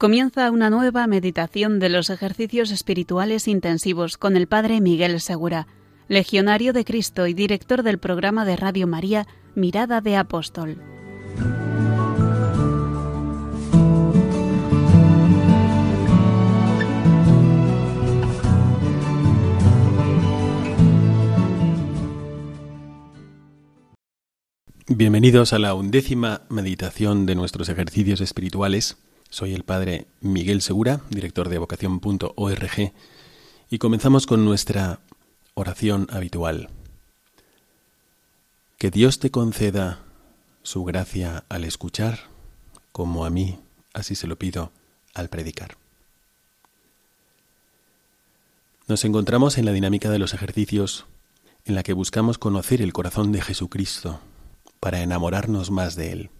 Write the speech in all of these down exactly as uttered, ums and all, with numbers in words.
Comienza una nueva meditación de los ejercicios espirituales intensivos con el Padre Miguel Segura, legionario de Cristo y director del programa de Radio María Mirada de Apóstol. Bienvenidos a la undécima meditación de nuestros ejercicios espirituales. Soy el Padre Miguel Segura, director de vocación punto org, y comenzamos con nuestra oración habitual. Que Dios te conceda su gracia al escuchar, como a mí, así se lo pido, al predicar. Nos encontramos en la dinámica de los ejercicios en la que buscamos conocer el corazón de Jesucristo para enamorarnos más de Él.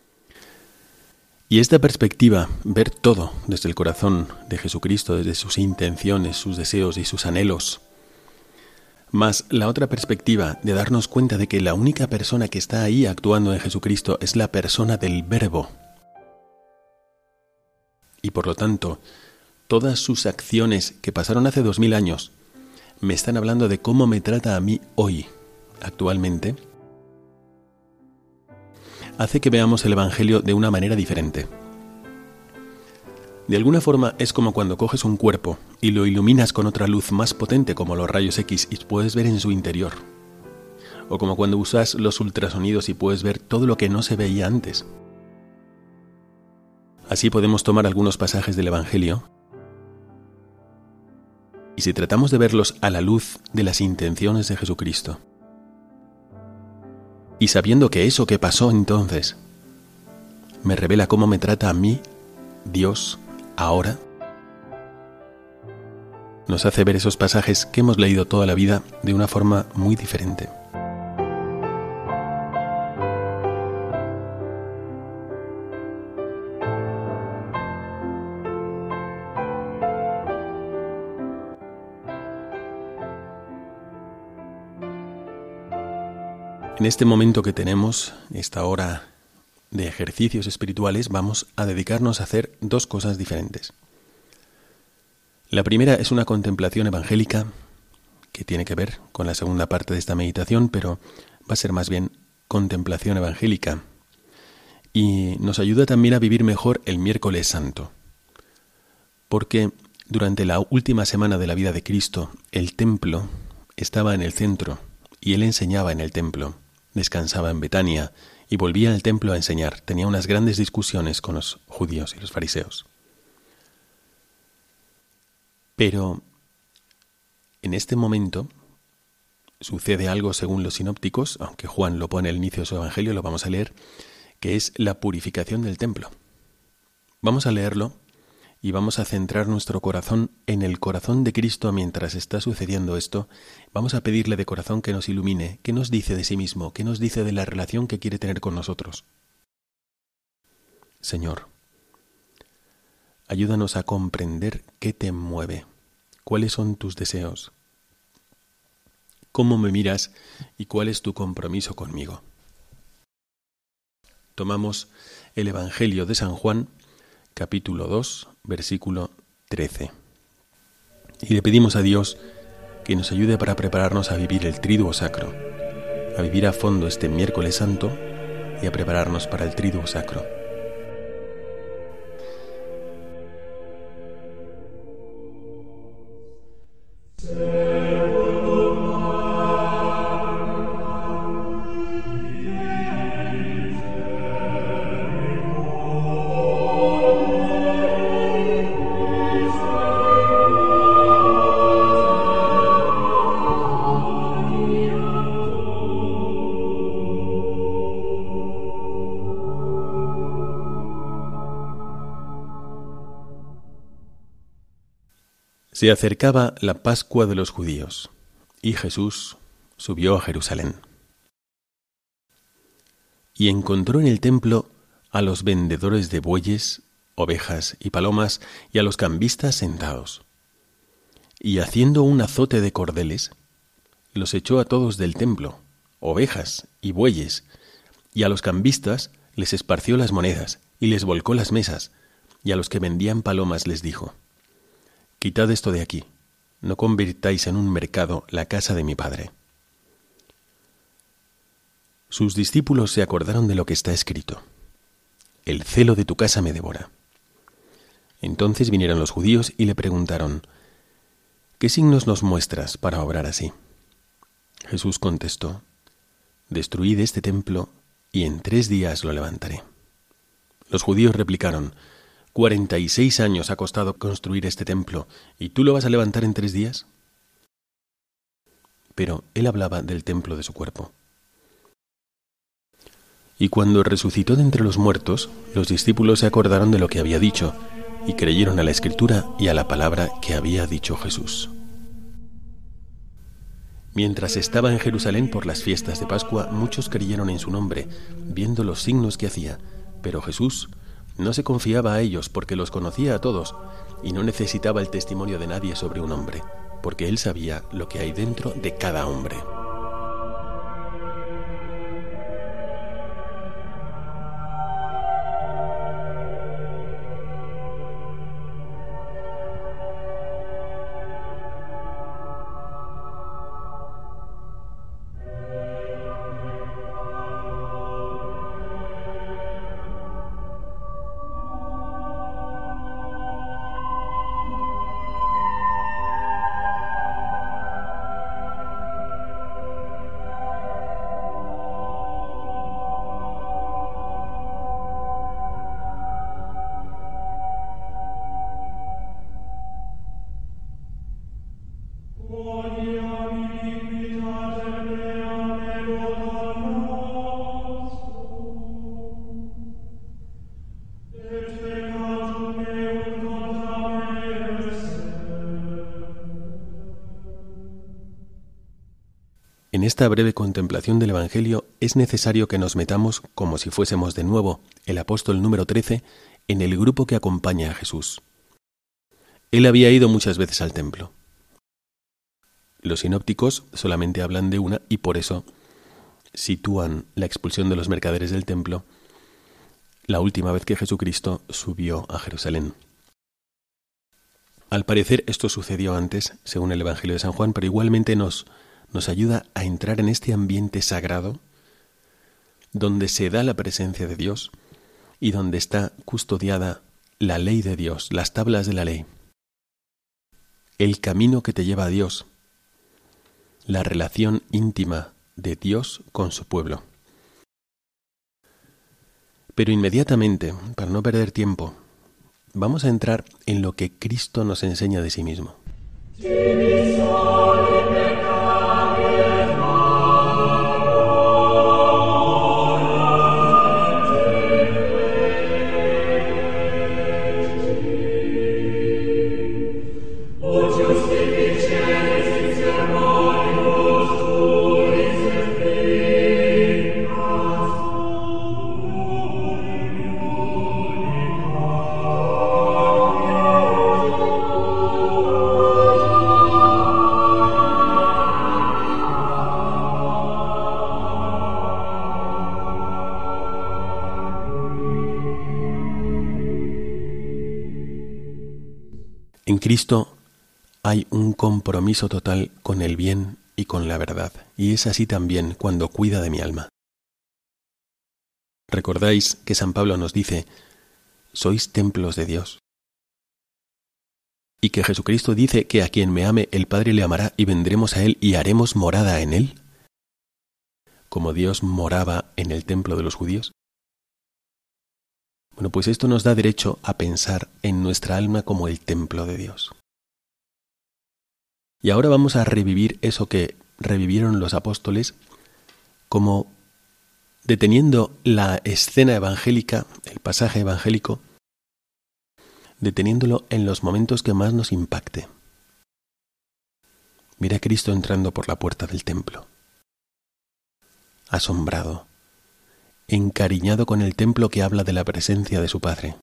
Y esta perspectiva, ver todo desde el corazón de Jesucristo, desde sus intenciones, sus deseos y sus anhelos, más la otra perspectiva de darnos cuenta de que la única persona que está ahí actuando en Jesucristo es la persona del Verbo. Y por lo tanto, todas sus acciones que pasaron hace dos mil años me están hablando de cómo me trata a mí hoy, actualmente, hace que veamos el Evangelio de una manera diferente. De alguna forma es como cuando coges un cuerpo y lo iluminas con otra luz más potente como los rayos X y puedes ver en su interior. O como cuando usas los ultrasonidos y puedes ver todo lo que no se veía antes. Así podemos tomar algunos pasajes del Evangelio y si tratamos de verlos a la luz de las intenciones de Jesucristo, y sabiendo que eso que pasó entonces me revela cómo me trata a mí, Dios, ahora, nos hace ver esos pasajes que hemos leído toda la vida de una forma muy diferente. En este momento que tenemos, esta hora de ejercicios espirituales, vamos a dedicarnos a hacer dos cosas diferentes. La primera es una contemplación evangélica que tiene que ver con la segunda parte de esta meditación, pero va a ser más bien contemplación evangélica y nos ayuda también a vivir mejor el miércoles santo, porque durante la última semana de la vida de Cristo, el templo estaba en el centro y Él enseñaba en el templo. Descansaba en Betania y volvía al templo a enseñar. Tenía unas grandes discusiones con los judíos y los fariseos. Pero en este momento sucede algo según los sinópticos, aunque Juan lo pone al inicio de su evangelio, lo vamos a leer, que es la purificación del templo. Vamos a leerlo y vamos a centrar nuestro corazón en el corazón de Cristo mientras está sucediendo esto. Vamos a pedirle de corazón que nos ilumine, que nos dice de sí mismo, que nos dice de la relación que quiere tener con nosotros. Señor, ayúdanos a comprender qué te mueve, cuáles son tus deseos, cómo me miras y cuál es tu compromiso conmigo. Tomamos el Evangelio de San Juan, capítulo dos, versículo trece. Y le pedimos a Dios que nos ayude para prepararnos a vivir el Triduo Sacro, a vivir a fondo este miércoles santo y a prepararnos para el Triduo Sacro. Se acercaba la Pascua de los judíos, y Jesús subió a Jerusalén. Y encontró en el templo a los vendedores de bueyes, ovejas y palomas, y a los cambistas sentados. Y haciendo un azote de cordeles, los echó a todos del templo, ovejas y bueyes, y a los cambistas les esparció las monedas, y les volcó las mesas, y a los que vendían palomas les dijo: «Quitad esto de aquí, no convirtáis en un mercado la casa de mi Padre». Sus discípulos se acordaron de lo que está escrito: «El celo de tu casa me devora». Entonces vinieron los judíos y le preguntaron: «¿Qué signos nos muestras para obrar así?». Jesús contestó: «Destruid este templo y en tres días lo levantaré». Los judíos replicaron: «Cuarenta y seis años ha costado construir este templo, ¿y tú lo vas a levantar en tres días?». Pero él hablaba del templo de su cuerpo. Y cuando resucitó de entre los muertos, los discípulos se acordaron de lo que había dicho, y creyeron a la Escritura y a la palabra que había dicho Jesús. Mientras estaba en Jerusalén por las fiestas de Pascua, muchos creyeron en su nombre, viendo los signos que hacía, pero Jesús no se confiaba a ellos porque los conocía a todos y no necesitaba el testimonio de nadie sobre un hombre, porque él sabía lo que hay dentro de cada hombre. En esta breve contemplación del Evangelio es necesario que nos metamos, como si fuésemos de nuevo el apóstol número trece, en el grupo que acompaña a Jesús. Él había ido muchas veces al templo. Los sinópticos solamente hablan de una y por eso sitúan la expulsión de los mercaderes del templo la última vez que Jesucristo subió a Jerusalén. Al parecer esto sucedió antes, según el Evangelio de San Juan, pero igualmente nos nos ayuda a entrar en este ambiente sagrado donde se da la presencia de Dios y donde está custodiada la ley de Dios, las tablas de la ley, el camino que te lleva a Dios, la relación íntima de Dios con su pueblo. Pero inmediatamente, para no perder tiempo, vamos a entrar en lo que Cristo nos enseña de sí mismo. En Cristo hay un compromiso total con el bien y con la verdad, y es así también cuando cuida de mi alma. ¿Recordáis que San Pablo nos dice: sois templos de Dios? Y que Jesucristo dice que a quien me ame el Padre le amará y vendremos a él y haremos morada en él, como Dios moraba en el templo de los judíos. Bueno, pues esto nos da derecho a pensar en nuestra alma como el templo de Dios. Y ahora vamos a revivir eso que revivieron los apóstoles, como deteniendo la escena evangélica, el pasaje evangélico, deteniéndolo en los momentos que más nos impacte. Mira a Cristo entrando por la puerta del templo, asombrado, encariñado con el templo que habla de la presencia de su Padre.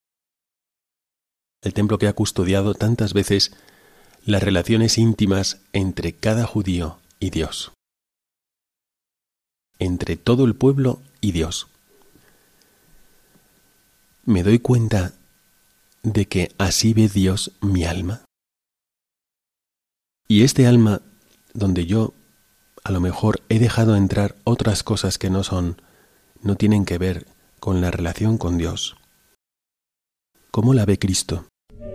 El templo que ha custodiado tantas veces las relaciones íntimas entre cada judío y Dios, entre todo el pueblo y Dios. Me doy cuenta de que así ve Dios mi alma? Y este alma, donde yo a lo mejor he dejado entrar otras cosas que no son, no tienen que ver con la relación con Dios. ¿Cómo la ve Cristo?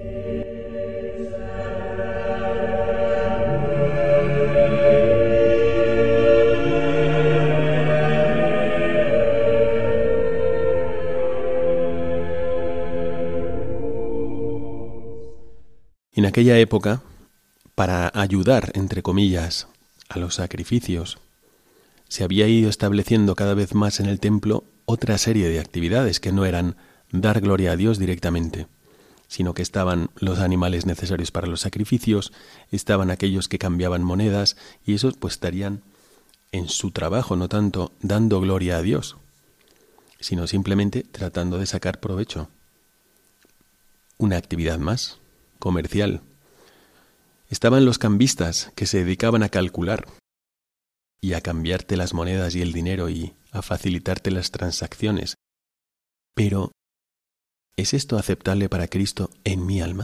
En aquella época, para ayudar, entre comillas, a los sacrificios, se había ido estableciendo cada vez más en el templo otra serie de actividades que no eran dar gloria a Dios directamente, sino que estaban los animales necesarios para los sacrificios, estaban aquellos que cambiaban monedas, y esos pues estarían en su trabajo, no tanto dando gloria a Dios, sino simplemente tratando de sacar provecho. Una actividad más, comercial. Estaban los cambistas, que se dedicaban a calcular y a cambiarte las monedas y el dinero y a facilitarte las transacciones. Pero, ¿es esto aceptable para Cristo en mi alma?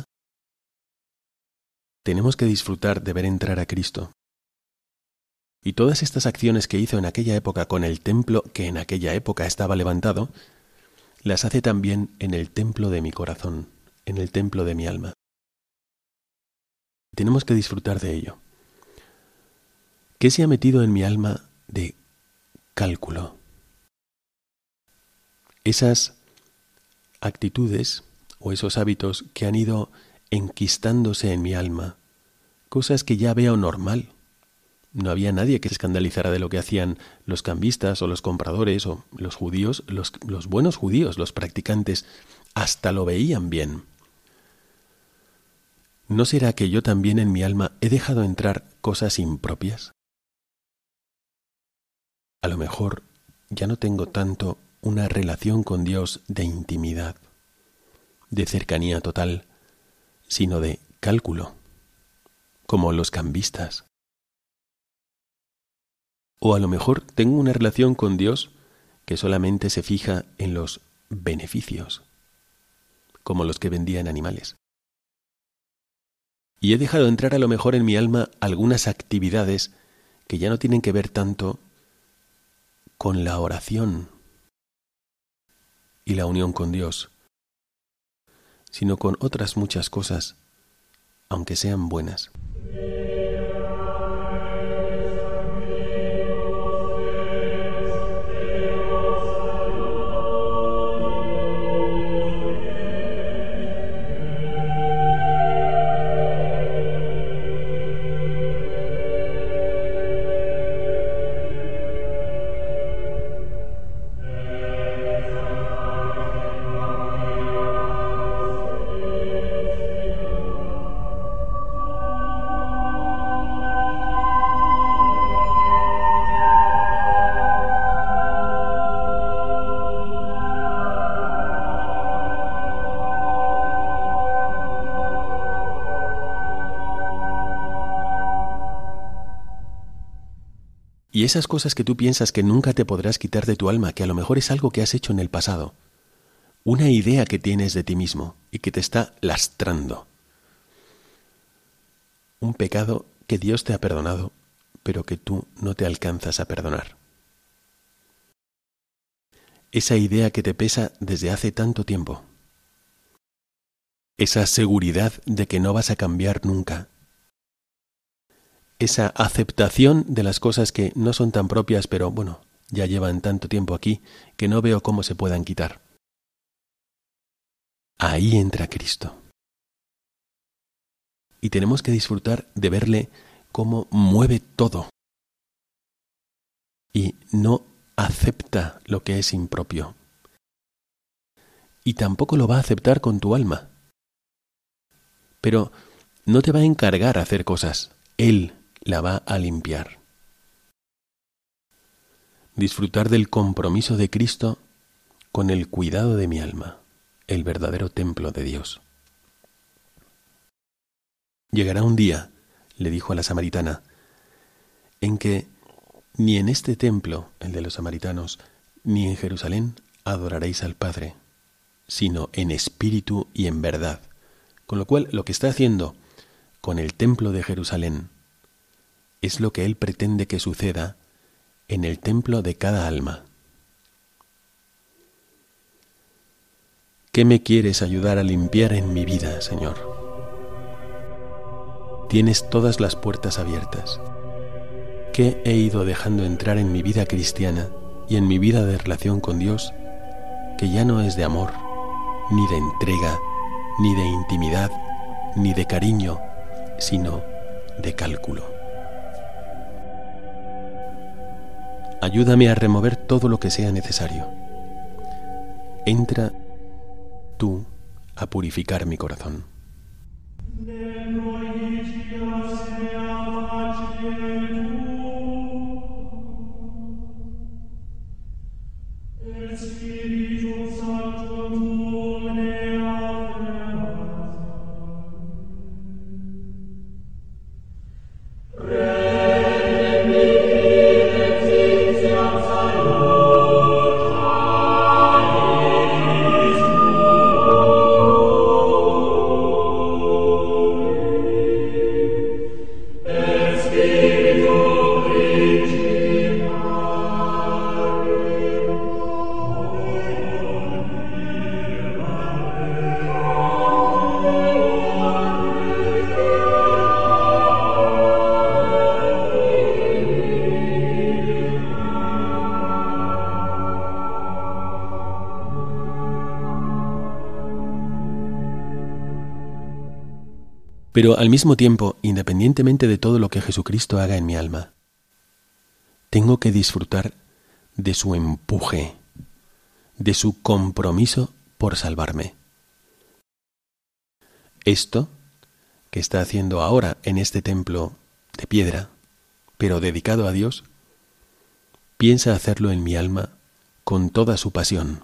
Tenemos que disfrutar de ver entrar a Cristo. Y todas estas acciones que hizo en aquella época con el templo que en aquella época estaba levantado, las hace también en el templo de mi corazón, en el templo de mi alma. Tenemos que disfrutar de ello. ¿Qué se ha metido en mi alma de cálculo? Esas actitudes o esos hábitos que han ido enquistándose en mi alma, cosas que ya veo normal. No había nadie que se escandalizara de lo que hacían los cambistas o los compradores o los judíos, los, los buenos judíos, los practicantes, hasta lo veían bien. ¿No será que yo también en mi alma he dejado entrar cosas impropias? A lo mejor ya no tengo tanto una relación con Dios de intimidad, de cercanía total, sino de cálculo, como los cambistas. O a lo mejor tengo una relación con Dios que solamente se fija en los beneficios, como los que vendían animales. Y he dejado entrar a lo mejor en mi alma algunas actividades que ya no tienen que ver tanto con la oración y la unión con Dios, sino con otras muchas cosas, aunque sean buenas. Y esas cosas que tú piensas que nunca te podrás quitar de tu alma, que a lo mejor es algo que has hecho en el pasado, una idea que tienes de ti mismo y que te está lastrando, un pecado que Dios te ha perdonado, pero que tú no te alcanzas a perdonar. Esa idea que te pesa desde hace tanto tiempo, esa seguridad de que no vas a cambiar nunca, esa aceptación de las cosas que no son tan propias, pero bueno, ya llevan tanto tiempo aquí que no veo cómo se puedan quitar. Ahí entra Cristo. Y tenemos que disfrutar de verle cómo mueve todo. Y no acepta lo que es impropio. Y tampoco lo va a aceptar con tu alma. Pero no te va a encargar hacer cosas. Él la va a limpiar. Disfrutar del compromiso de Cristo con el cuidado de mi alma, el verdadero templo de Dios. Llegará un día, le dijo a la samaritana, en que ni en este templo, el de los samaritanos, ni en Jerusalén adoraréis al Padre, sino en espíritu y en verdad. Con lo cual, lo que está haciendo con el templo de Jerusalén es lo que Él pretende que suceda en el templo de cada alma. ¿Qué me quieres ayudar a limpiar en mi vida, Señor? Tienes todas las puertas abiertas. ¿Qué he ido dejando entrar en mi vida cristiana y en mi vida de relación con Dios, que ya no es de amor, ni de entrega, ni de intimidad, ni de cariño, sino de cálculo? Ayúdame a remover todo lo que sea necesario. Entra tú a purificar mi corazón. Pero al mismo tiempo, independientemente de todo lo que Jesucristo haga en mi alma, tengo que disfrutar de su empuje, de su compromiso por salvarme. Esto que está haciendo ahora en este templo de piedra, pero dedicado a Dios, piensa hacerlo en mi alma con toda su pasión.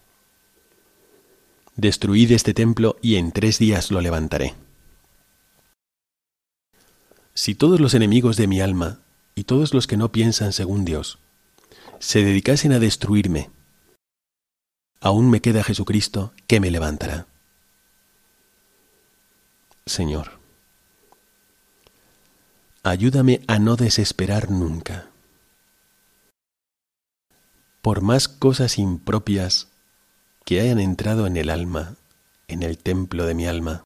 Destruid este templo y en tres días lo levantaré. Si todos los enemigos de mi alma y todos los que no piensan según Dios se dedicasen a destruirme, aún me queda Jesucristo que me levantará. Señor, ayúdame a no desesperar nunca. Por más cosas impropias que hayan entrado en el alma, en el templo de mi alma,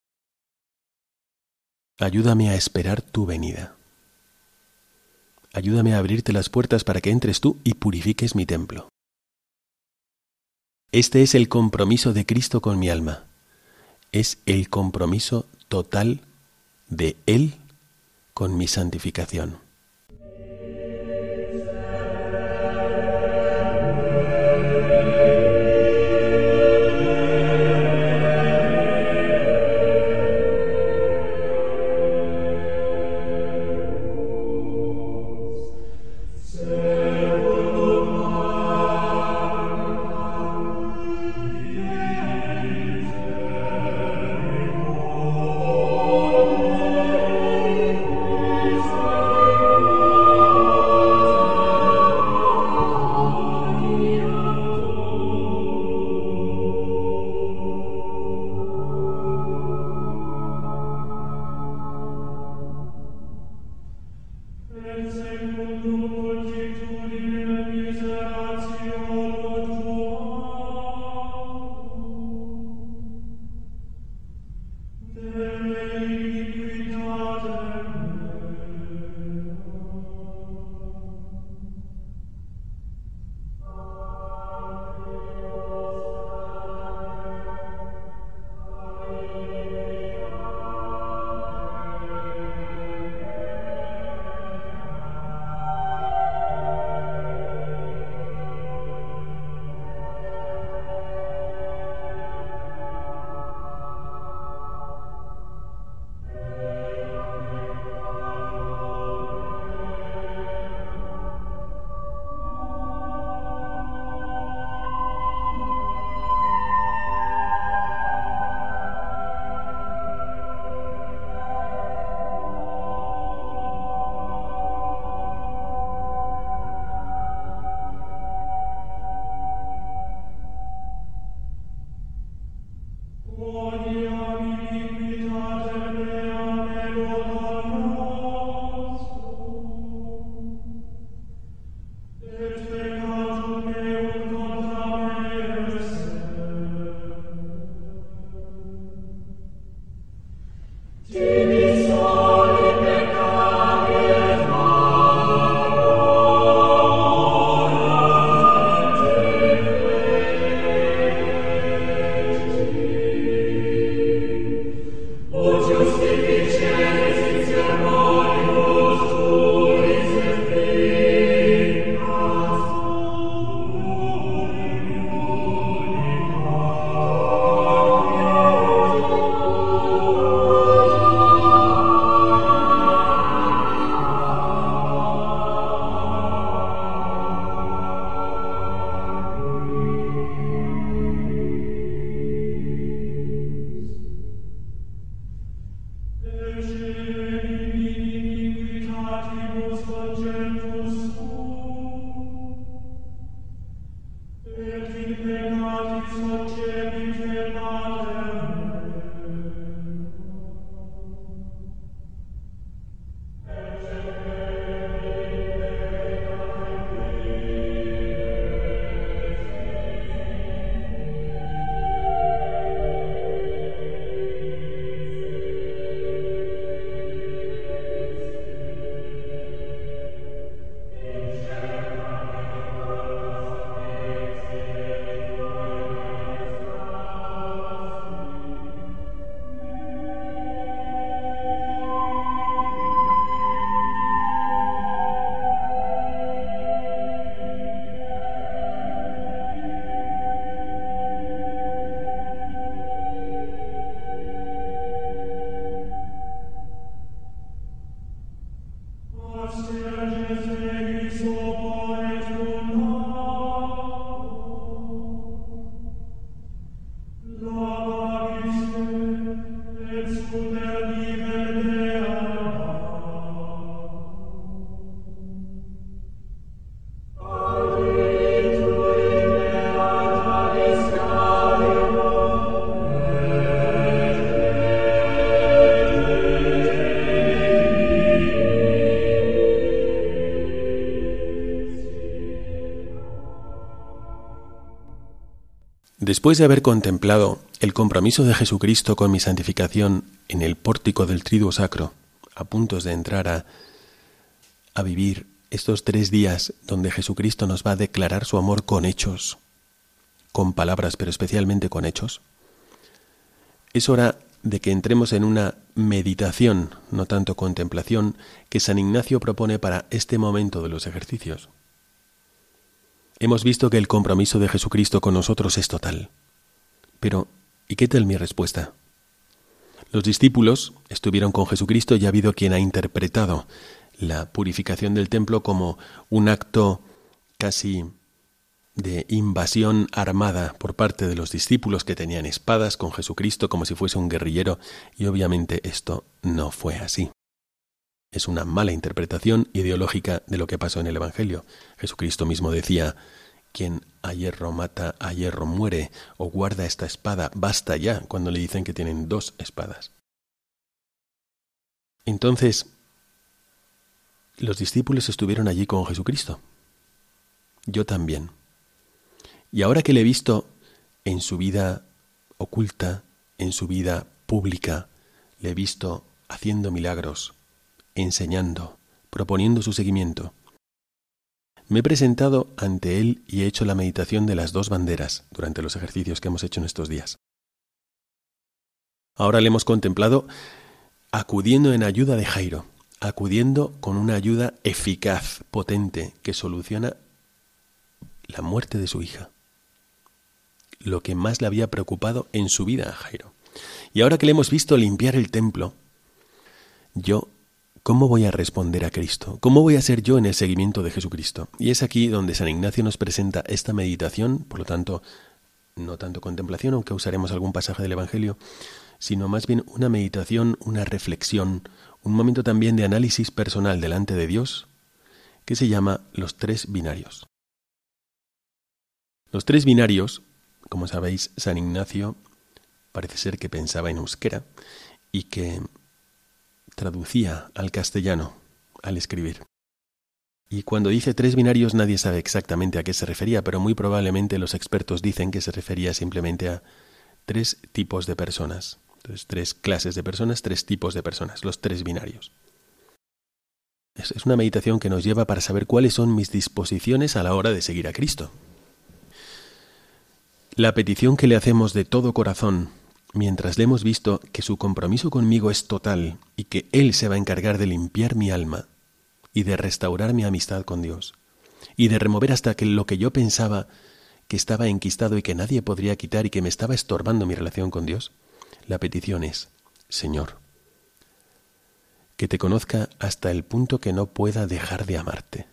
ayúdame a esperar tu venida. Ayúdame a abrirte las puertas para que entres tú y purifiques mi templo. Este es el compromiso de Cristo con mi alma. Es el compromiso total de Él con mi santificación. Después de haber contemplado el compromiso de Jesucristo con mi santificación en el pórtico del Triduo Sacro, a puntos de entrar a, a vivir estos tres días donde Jesucristo nos va a declarar su amor con hechos, con palabras, pero especialmente con hechos, es hora de que entremos en una meditación, no tanto contemplación, que San Ignacio propone para este momento de los ejercicios. Hemos visto que el compromiso de Jesucristo con nosotros es total. Pero, ¿y qué tal mi respuesta? Los discípulos estuvieron con Jesucristo y ha habido quien ha interpretado la purificación del templo como un acto casi de invasión armada por parte de los discípulos que tenían espadas con Jesucristo como si fuese un guerrillero, y obviamente esto no fue así. Es una mala interpretación ideológica de lo que pasó en el Evangelio. Jesucristo mismo decía: quien a hierro mata, a hierro muere, o guarda esta espada, basta ya, cuando le dicen que tienen dos espadas. Entonces, los discípulos estuvieron allí con Jesucristo. Yo también. Y ahora que le he visto en su vida oculta, en su vida pública, le he visto haciendo milagros, enseñando, proponiendo su seguimiento. Me he presentado ante él y he hecho la meditación de las dos banderas durante los ejercicios que hemos hecho en estos días. Ahora le hemos contemplado acudiendo en ayuda de Jairo, acudiendo con una ayuda eficaz, potente, que soluciona la muerte de su hija, lo que más le había preocupado en su vida a Jairo. Y ahora que le hemos visto limpiar el templo, yo, ¿cómo voy a responder a Cristo? ¿Cómo voy a ser yo en el seguimiento de Jesucristo? Y es aquí donde San Ignacio nos presenta esta meditación, por lo tanto, no tanto contemplación, aunque usaremos algún pasaje del Evangelio, sino más bien una meditación, una reflexión, un momento también de análisis personal delante de Dios, que se llama los tres binarios. Los tres binarios, como sabéis, San Ignacio parece ser que pensaba en euskera y que traducía al castellano al escribir. Y cuando dice tres binarios nadie sabe exactamente a qué se refería, pero muy probablemente los expertos dicen que se refería simplemente a tres tipos de personas, Entonces, tres clases de personas, tres tipos de personas, los tres binarios. Es, es una meditación que nos lleva para saber cuáles son mis disposiciones a la hora de seguir a Cristo. La petición que le hacemos de todo corazón, mientras le hemos visto que su compromiso conmigo es total y que Él se va a encargar de limpiar mi alma y de restaurar mi amistad con Dios y de remover hasta que lo que yo pensaba que estaba enquistado y que nadie podría quitar y que me estaba estorbando mi relación con Dios, la petición es: Señor, que te conozca hasta el punto que no pueda dejar de amarte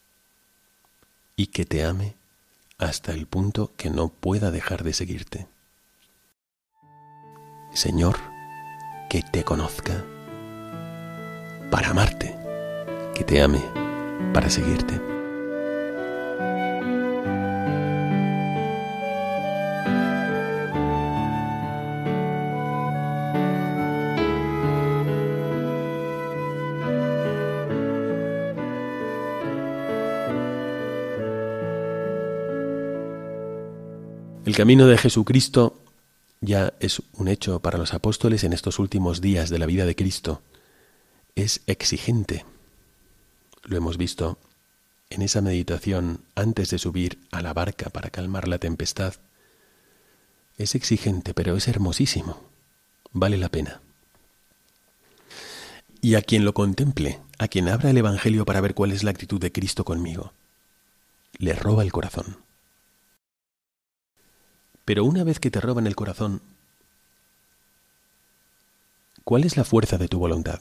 y que te ame hasta el punto que no pueda dejar de seguirte. Señor, que te conozca para amarte, que te ame para seguirte. El camino de Jesucristo ya es un hecho para los apóstoles en estos últimos días de la vida de Cristo. Es exigente. Lo hemos visto en esa meditación antes de subir a la barca para calmar la tempestad. Es exigente, pero es hermosísimo. Vale la pena. Y a quien lo contemple, a quien abra el Evangelio para ver cuál es la actitud de Cristo conmigo, le roba el corazón. Pero una vez que te roban el corazón, ¿cuál es la fuerza de tu voluntad?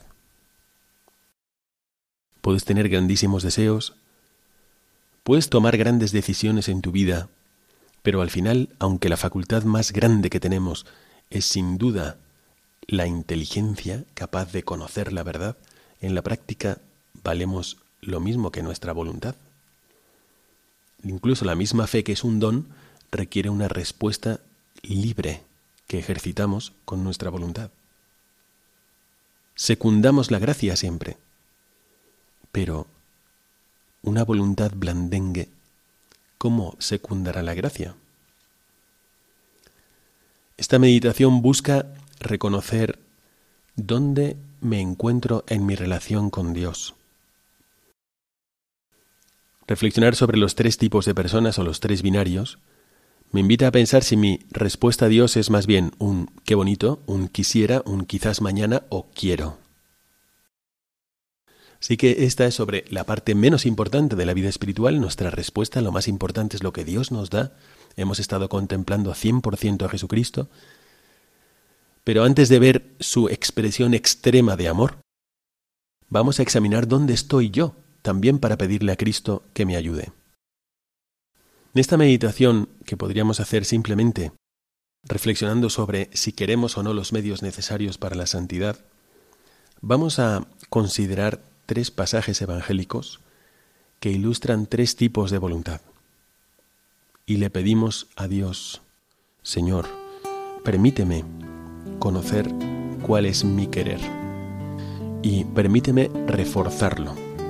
Puedes tener grandísimos deseos, puedes tomar grandes decisiones en tu vida, pero al final, aunque la facultad más grande que tenemos es sin duda la inteligencia capaz de conocer la verdad, en la práctica valemos lo mismo que nuestra voluntad. Incluso la misma fe, que es un don, requiere una respuesta libre que ejercitamos con nuestra voluntad. Secundamos la gracia siempre, pero una voluntad blandengue, ¿cómo secundará la gracia? Esta meditación busca reconocer dónde me encuentro en mi relación con Dios. Reflexionar sobre los tres tipos de personas o los tres binarios me invita a pensar si mi respuesta a Dios es más bien un qué bonito, un quisiera, un quizás mañana o quiero. Así que esta es sobre la parte menos importante de la vida espiritual. Nuestra respuesta, lo más importante, es lo que Dios nos da. Hemos estado contemplando cien por ciento a Jesucristo. Pero antes de ver su expresión extrema de amor, vamos a examinar dónde estoy yo, también para pedirle a Cristo que me ayude. En esta meditación, que podríamos hacer simplemente reflexionando sobre si queremos o no los medios necesarios para la santidad, vamos a considerar tres pasajes evangélicos que ilustran tres tipos de voluntad. Y le pedimos a Dios: Señor, permíteme conocer cuál es mi querer y permíteme reforzarlo.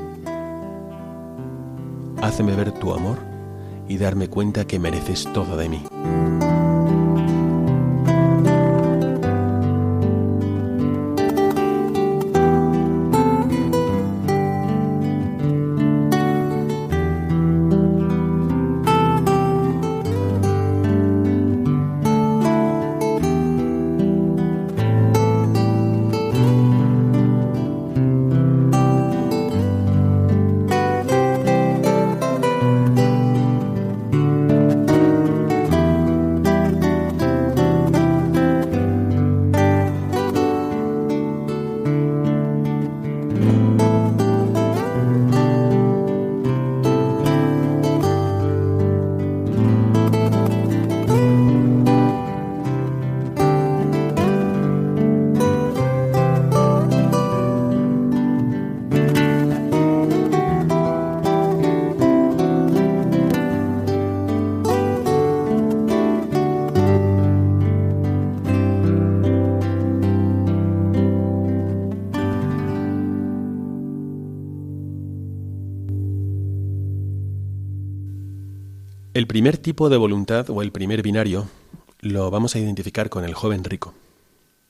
Háceme ver tu amor y darme cuenta que mereces todo de mí. El primer tipo de voluntad o el primer binario lo vamos a identificar con el joven rico.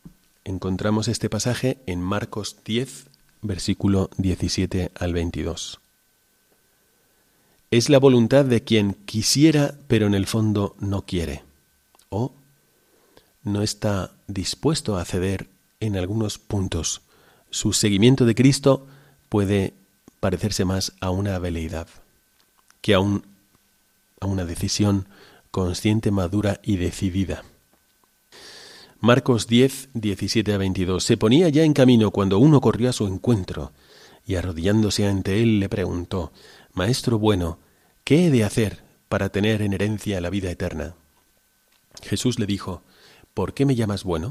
Encontramos este pasaje en Marcos diez, versículo diecisiete al veintidós. Es la voluntad de quien quisiera, pero en el fondo no quiere, o no está dispuesto a ceder en algunos puntos. Su seguimiento de Cristo puede parecerse más a una veleidad que a, un, a una decisión consciente, madura y decidida. Marcos diez, diecisiete a veintidós. Se ponía ya en camino cuando uno corrió a su encuentro y arrodillándose ante él le preguntó: Maestro bueno, ¿qué he de hacer para tener en herencia la vida eterna? Jesús le dijo: ¿Por qué me llamas bueno?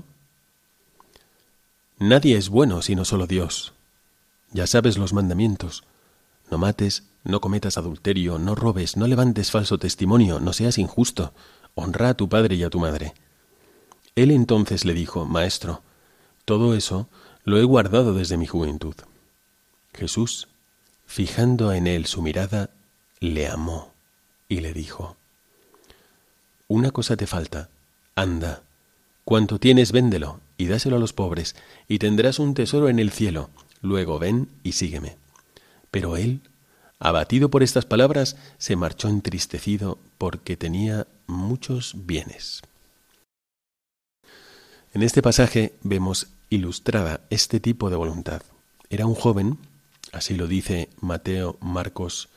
Nadie es bueno sino solo Dios. Ya sabes los mandamientos: no mates, no cometas adulterio, no robes, no levantes falso testimonio, no seas injusto, honra a tu padre y a tu madre. Él entonces le dijo: Maestro, todo eso lo he guardado desde mi juventud. Jesús, fijando en él su mirada, le amó y le dijo: Una cosa te falta, anda, cuanto tienes véndelo y dáselo a los pobres, y tendrás un tesoro en el cielo, luego ven y sígueme. Pero él, abatido por estas palabras, se marchó entristecido porque tenía muchos bienes. En este pasaje vemos ilustrada este tipo de voluntad. Era un joven, así lo dice Mateo, Marcos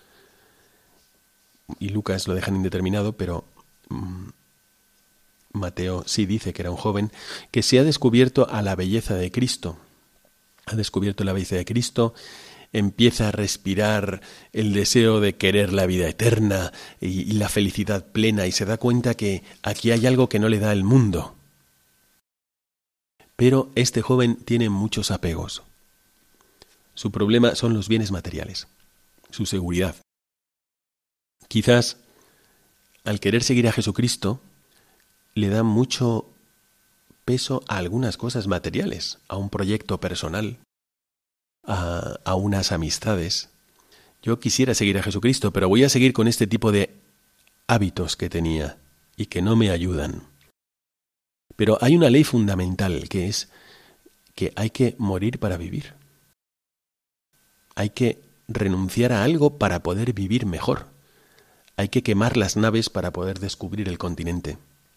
y Lucas lo dejan indeterminado, pero mmm, Mateo sí dice que era un joven que se ha descubierto a la belleza de Cristo. Ha descubierto la belleza de Cristo, empieza a respirar el deseo de querer la vida eterna y, y la felicidad plena, y se da cuenta que aquí hay algo que no le da el mundo. Pero este joven tiene muchos apegos. Su problema son los bienes materiales, su seguridad. Quizás, al querer seguir a Jesucristo, le da mucho peso a algunas cosas materiales, a un proyecto personal, a, a unas amistades. Yo quisiera seguir a Jesucristo, pero voy a seguir con este tipo de hábitos que tenía y que no me ayudan. Pero hay una ley fundamental, que es que hay que morir para vivir. Hay que renunciar a algo para poder vivir mejor. Hay que quemar las naves para poder descubrir el continente.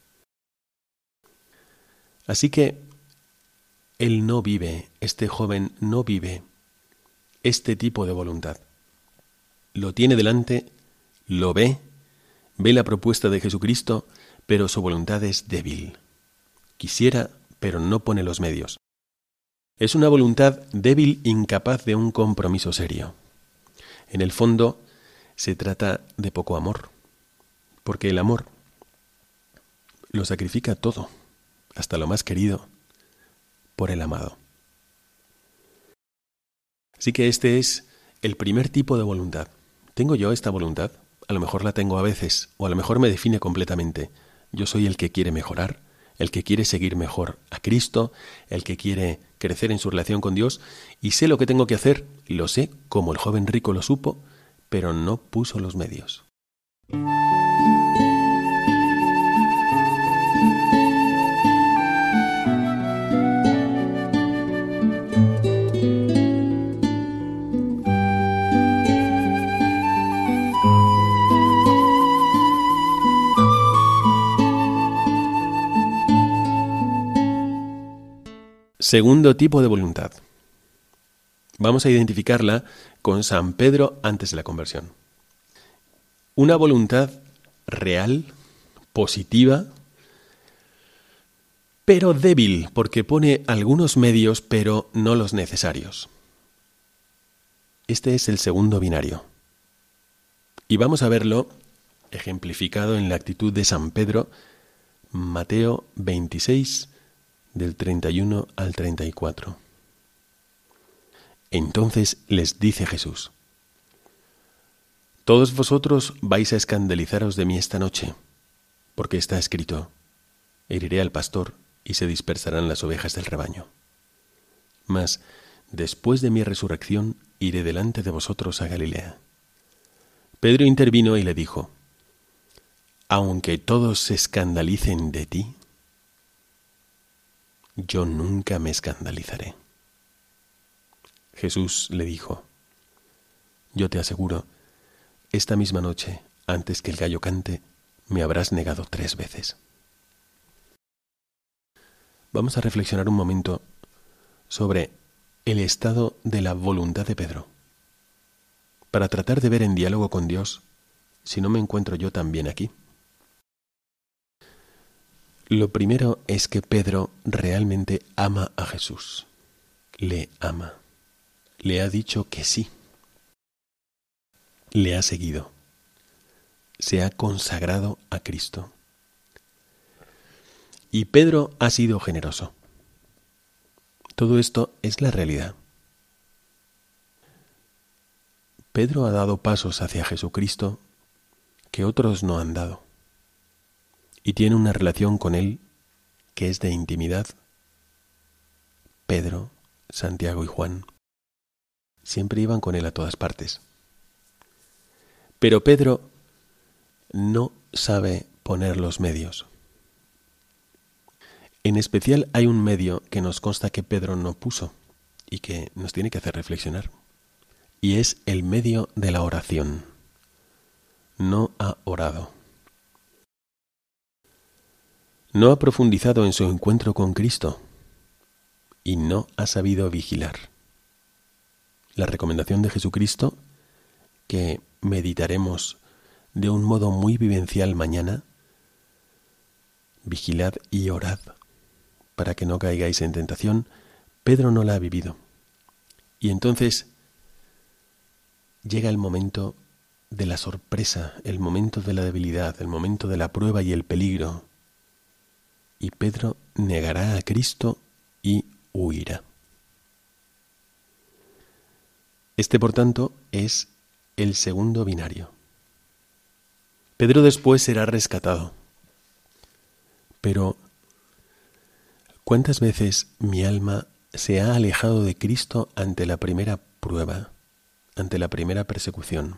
Así que él no vive, este joven no vive este tipo de voluntad. Lo tiene delante, lo ve, ve la propuesta de Jesucristo, pero su voluntad es débil. Quisiera, pero no pone los medios. Es una voluntad débil, incapaz de un compromiso serio. En el fondo, se trata de poco amor, porque el amor lo sacrifica todo, hasta lo más querido, por el amado. Así que este es el primer tipo de voluntad. ¿Tengo yo esta voluntad? A lo mejor la tengo a veces, o a lo mejor me define completamente. Yo soy el que quiere mejorar, el que quiere seguir mejor a Cristo, el que quiere crecer en su relación con Dios, y sé lo que tengo que hacer, lo sé, como el joven rico lo supo, pero no puso los medios. Segundo tipo de voluntad. Vamos a identificarla con San Pedro antes de la conversión. Una voluntad real, positiva, pero débil, porque pone algunos medios, pero no los necesarios. Este es el segundo binario. Y vamos a verlo ejemplificado en la actitud de San Pedro, Mateo veintiséis, del treinta y uno al treinta y cuatro. Entonces les dice Jesús: Todos vosotros vais a escandalizaros de mí esta noche, porque está escrito: heriré al pastor y se dispersarán las ovejas del rebaño. Mas, después de mi resurrección, iré delante de vosotros a Galilea. Pedro intervino y le dijo: Aunque todos se escandalicen de ti, yo nunca me escandalizaré. Jesús le dijo, yo te aseguro, esta misma noche, antes que el gallo cante, me habrás negado tres veces. Vamos a reflexionar un momento sobre el estado de la voluntad de Pedro, para tratar de ver en diálogo con Dios si no me encuentro yo también aquí. Lo primero es que Pedro realmente ama a Jesús, le ama, le ha dicho que sí, le ha seguido, se ha consagrado a Cristo. Y Pedro ha sido generoso. Todo esto es la realidad. Pedro ha dado pasos hacia Jesucristo que otros no han dado. Y tiene una relación con Él que es de intimidad. Pedro, Santiago y Juan siempre iban con Él a todas partes. Pero Pedro no sabe poner los medios. En especial hay un medio que nos consta que Pedro no puso y que nos tiene que hacer reflexionar. Y es el medio de la oración. No ha orado. No ha profundizado en su encuentro con Cristo y no ha sabido vigilar. La recomendación de Jesucristo, que meditaremos de un modo muy vivencial mañana, vigilad y orad para que no caigáis en tentación, Pedro no la ha vivido. Y entonces llega el momento de la sorpresa, el momento de la debilidad, el momento de la prueba y el peligro. Y Pedro negará a Cristo y huirá. Este, por tanto, es el segundo binario. Pedro después será rescatado. Pero, ¿cuántas veces mi alma se ha alejado de Cristo ante la primera prueba, ante la primera persecución?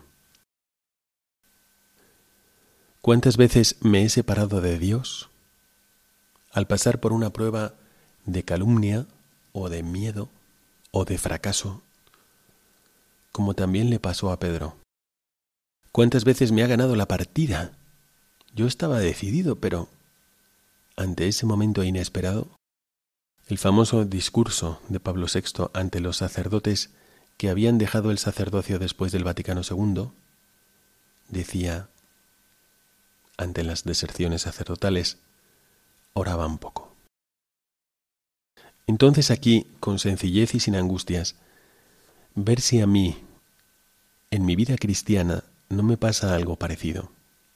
¿Cuántas veces me he separado de Dios al pasar por una prueba de calumnia o de miedo o de fracaso, como también le pasó a Pedro? ¿Cuántas veces me ha ganado la partida? Yo estaba decidido, pero ante ese momento inesperado, el famoso discurso de Pablo sexto ante los sacerdotes que habían dejado el sacerdocio después del Vaticano segundo, decía, ante las deserciones sacerdotales, oraban poco. Entonces aquí, con sencillez y sin angustias, ver si a mí, en mi vida cristiana, no me pasa algo parecido.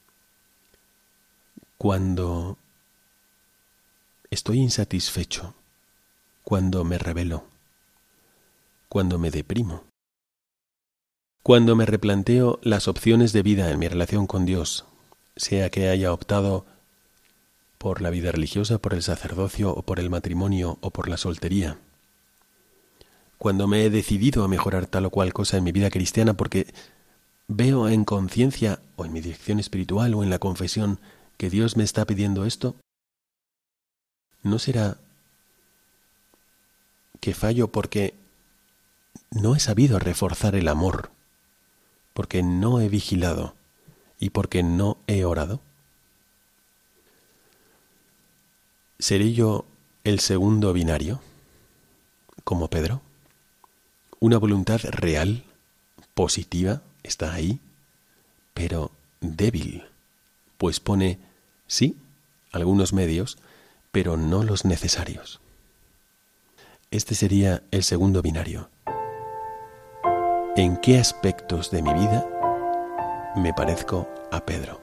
Cuando estoy insatisfecho, cuando me rebelo, cuando me deprimo, cuando me replanteo las opciones de vida en mi relación con Dios, sea que haya optado por la vida religiosa, por el sacerdocio o por el matrimonio o por la soltería, cuando me he decidido a mejorar tal o cual cosa en mi vida cristiana porque veo en conciencia o en mi dirección espiritual o en la confesión que Dios me está pidiendo esto, ¿no será que fallo porque no he sabido reforzar el amor, porque no he vigilado y porque no he orado? ¿Seré yo el segundo binario, como Pedro? Una voluntad real, positiva, está ahí, pero débil, pues pone, sí, algunos medios, pero no los necesarios. Este sería el segundo binario. ¿En qué aspectos de mi vida me parezco a Pedro?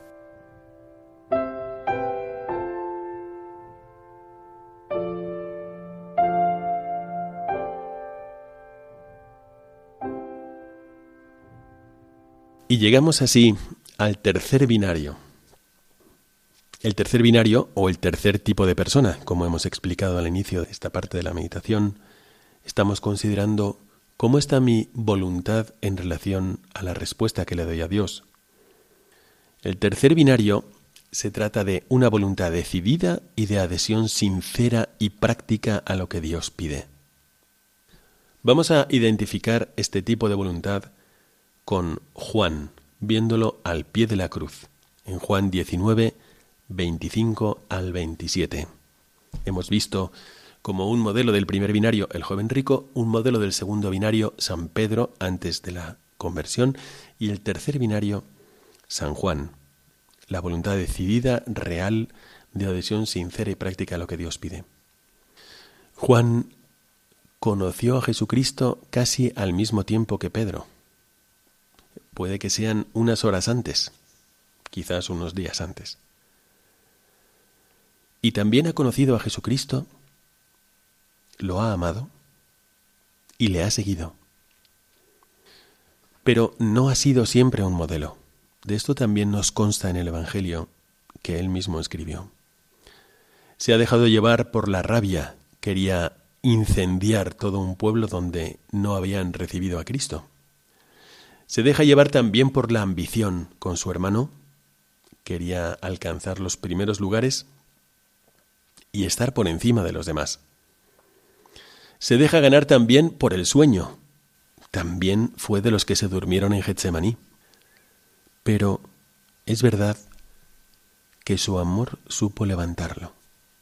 Y llegamos así al tercer binario. El tercer binario, o el tercer tipo de persona, como hemos explicado al inicio de esta parte de la meditación, estamos considerando cómo está mi voluntad en relación a la respuesta que le doy a Dios. El tercer binario se trata de una voluntad decidida y de adhesión sincera y práctica a lo que Dios pide. Vamos a identificar este tipo de voluntad con Juan, viéndolo al pie de la cruz, en Juan diecinueve, veinticinco al veintisiete. Hemos visto como un modelo del primer binario el joven rico, un modelo del segundo binario San Pedro antes de la conversión y el tercer binario San Juan, la voluntad decidida, real, de adhesión sincera y práctica a lo que Dios pide. Juan conoció a Jesucristo casi al mismo tiempo que Pedro. Puede que sean unas horas antes, quizás unos días antes. Y también ha conocido a Jesucristo, lo ha amado y le ha seguido. Pero no ha sido siempre un modelo. De esto también nos consta en el Evangelio que él mismo escribió. Se ha dejado llevar por la rabia, quería incendiar todo un pueblo donde no habían recibido a Cristo. Se deja llevar también por la ambición con su hermano, quería alcanzar los primeros lugares y estar por encima de los demás. Se deja ganar también por el sueño, también fue de los que se durmieron en Getsemaní. Pero es verdad que su amor supo levantarlo.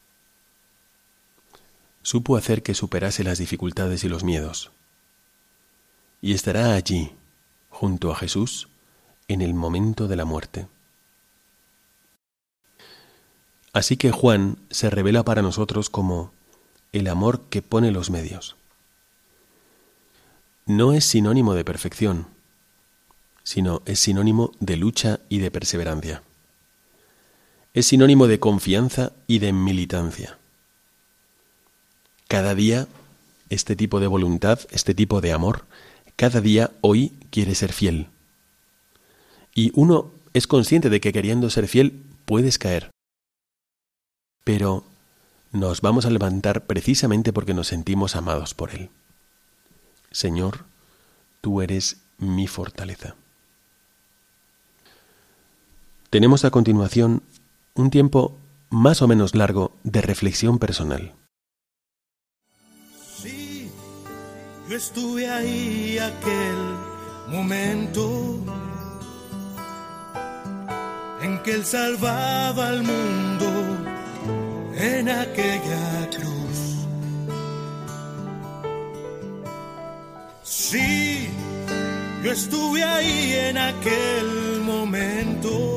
Supo hacer que superase las dificultades y los miedos. Y estará allí, junto a Jesús, en el momento de la muerte. Así que Juan se revela para nosotros como el amor que pone los medios. No es sinónimo de perfección, sino es sinónimo de lucha y de perseverancia. Es sinónimo de confianza y de militancia. Cada día, este tipo de voluntad, este tipo de amor, cada día hoy quiere ser fiel. Y uno es consciente de que queriendo ser fiel puedes caer. Pero nos vamos a levantar precisamente porque nos sentimos amados por Él. Señor, tú eres mi fortaleza. Tenemos a continuación un tiempo más o menos largo de reflexión personal. Sí, yo estuve ahí aquel momento en que Él salvaba al mundo en aquella cruz. Sí, yo estuve ahí en aquel momento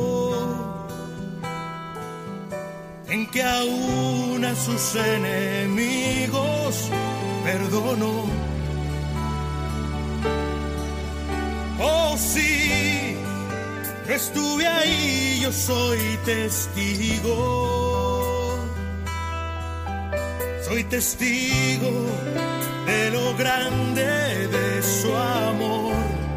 en que aún a sus enemigos perdonó. Oh sí, yo estuve ahí, yo soy testigo. Soy testigo de lo grande de su amor.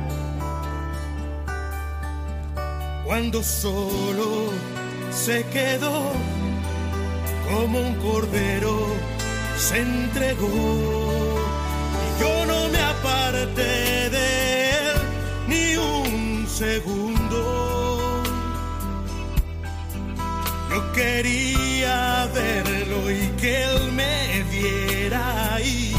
Cuando solo se quedó, como un cordero se entregó, y yo no me aparté de Él ni un segundo. Yo quería verlo y que Él me viera ahí.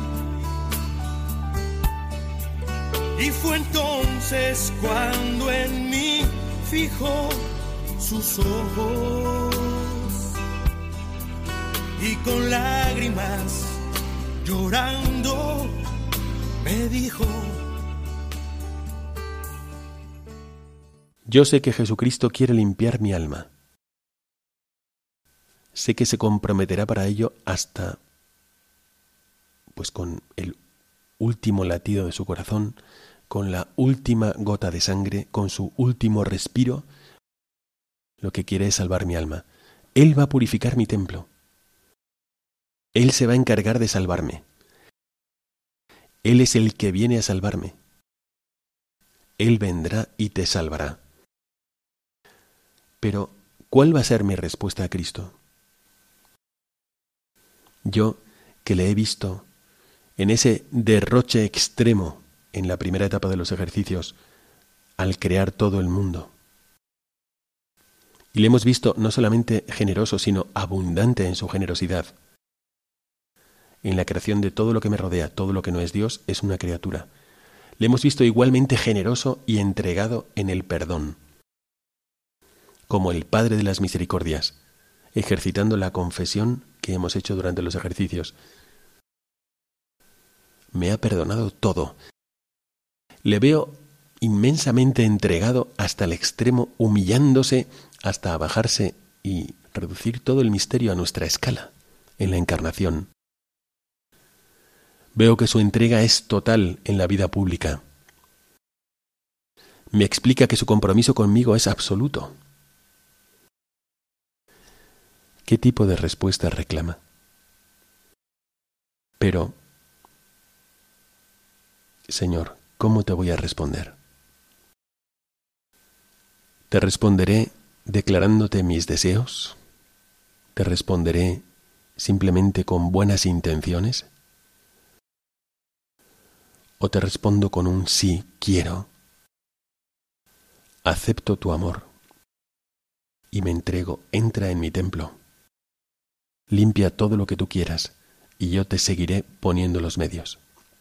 Y fue entonces cuando en mí fijó sus ojos y con lágrimas llorando me dijo: Yo sé que Jesucristo quiere limpiar mi alma. Sé que se comprometerá para ello hasta, pues con el último latido de su corazón, con la última gota de sangre, con su último respiro. Lo que quiere es salvar mi alma. Él va a purificar mi templo. Él se va a encargar de salvarme. Él es el que viene a salvarme. Él vendrá y te salvará. Pero, ¿cuál va a ser mi respuesta a Cristo? Yo, que le he visto en ese derroche extremo en la primera etapa de los ejercicios, al crear todo el mundo, Y le hemos visto no solamente generoso, sino abundante en su generosidad. En la creación de todo lo que me rodea, todo lo que no es Dios, es una criatura. Le hemos visto igualmente generoso y entregado en el perdón, como el Padre de las Misericordias, ejercitando la confesión que hemos hecho durante los ejercicios. Me ha perdonado todo. Le veo inmensamente entregado hasta el extremo, humillándose hasta bajarse y reducir todo el misterio a nuestra escala, en la encarnación. Veo que su entrega es total en la vida pública. Me explica que su compromiso conmigo es absoluto. ¿Qué tipo de respuesta reclama? Pero, Señor, ¿cómo te voy a responder? ¿Te responderé declarándote mis deseos? ¿Te responderé simplemente con buenas intenciones? ¿O te respondo con un sí, quiero? Acepto tu amor y me entrego, entra en mi templo. Limpia todo lo que tú quieras y yo te seguiré poniendo los medios.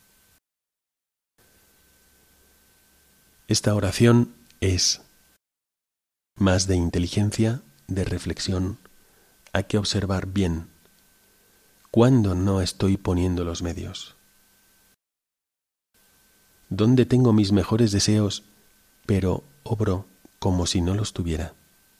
Esta oración es más de inteligencia, de reflexión. Hay que observar bien cuándo no estoy poniendo los medios. ¿Dónde tengo mis mejores deseos, pero obro como si no los tuviera?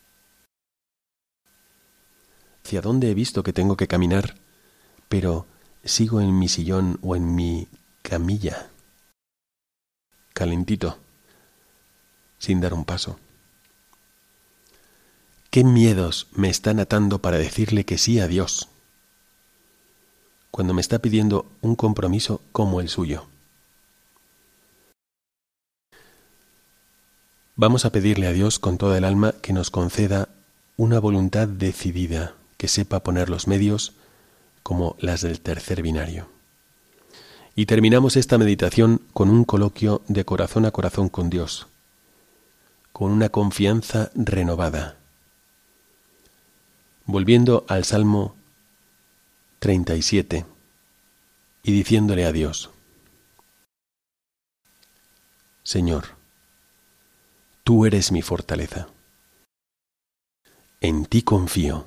¿Hacia dónde he visto que tengo que caminar, pero sigo en mi sillón o en mi camilla, calentito, sin dar un paso? ¿Qué miedos me están atando para decirle que sí a Dios, cuando me está pidiendo un compromiso como el suyo? Vamos a pedirle a Dios con toda el alma que nos conceda una voluntad decidida, que sepa poner los medios como las del tercer binario. Y terminamos esta meditación con un coloquio de corazón a corazón con Dios, con una confianza renovada. Volviendo al Salmo treinta y siete y diciéndole a Dios: Señor, tú eres mi fortaleza. En ti confío.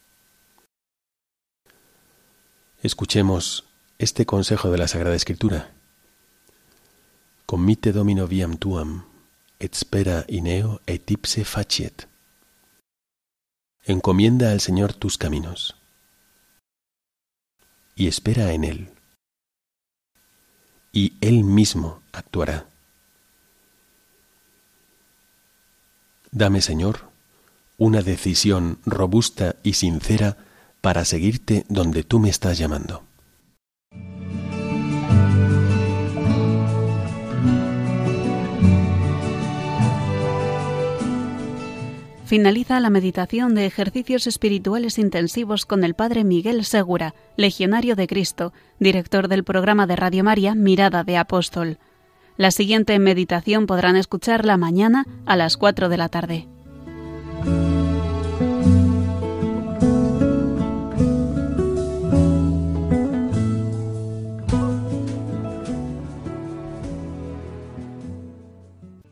Escuchemos este consejo de la Sagrada Escritura. Committe Domino viam tuam, et spera in eo et ipse faciet. Encomienda al Señor tus caminos, y espera en Él, y Él mismo actuará. Dame, Señor, una decisión robusta y sincera para seguirte donde tú me estás llamando. Finaliza la meditación de ejercicios espirituales intensivos con el Padre Miguel Segura, Legionario de Cristo, director del programa de Radio María Mirada de Apóstol. La siguiente meditación podrán escucharla mañana a las cuatro de la tarde.